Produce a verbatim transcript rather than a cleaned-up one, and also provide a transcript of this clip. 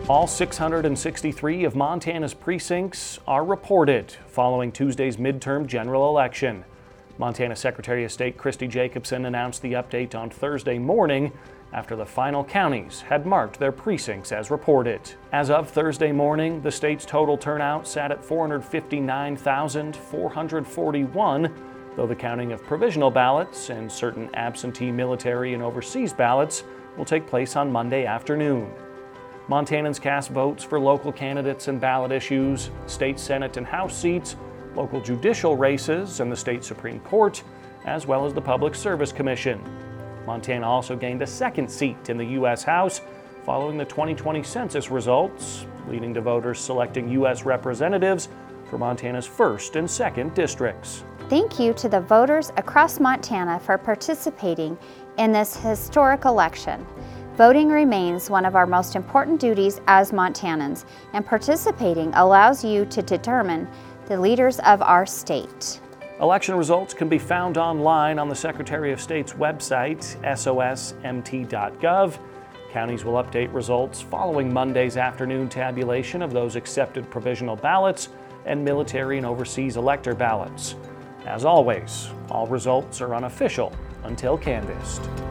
All six hundred sixty-three of Montana's precincts are reported following Tuesday's midterm general election. Montana Secretary of State Christy Jacobson announced the update on Thursday morning after the final counties had marked their precincts as reported. As of Thursday morning, the state's total turnout sat at four hundred fifty-nine thousand four hundred forty-one, though the counting of provisional ballots and certain absentee military and overseas ballots will take place on Monday afternoon. Montanans cast votes for local candidates and ballot issues, state Senate and House seats, local judicial races, and the state Supreme Court, as well as the Public Service Commission. Montana also gained a second seat in the U S House following the twenty twenty census results, leading to voters selecting U S representatives for Montana's first and second districts. Thank you to the voters across Montana for participating in this historic election. Voting remains one of our most important duties as Montanans, and participating allows you to determine the leaders of our state. Election results can be found online on the Secretary of State's website, S O S M T dot gov. Counties will update results following Monday's afternoon tabulation of those accepted provisional ballots and military and overseas elector ballots. As always, all results are unofficial until canvassed.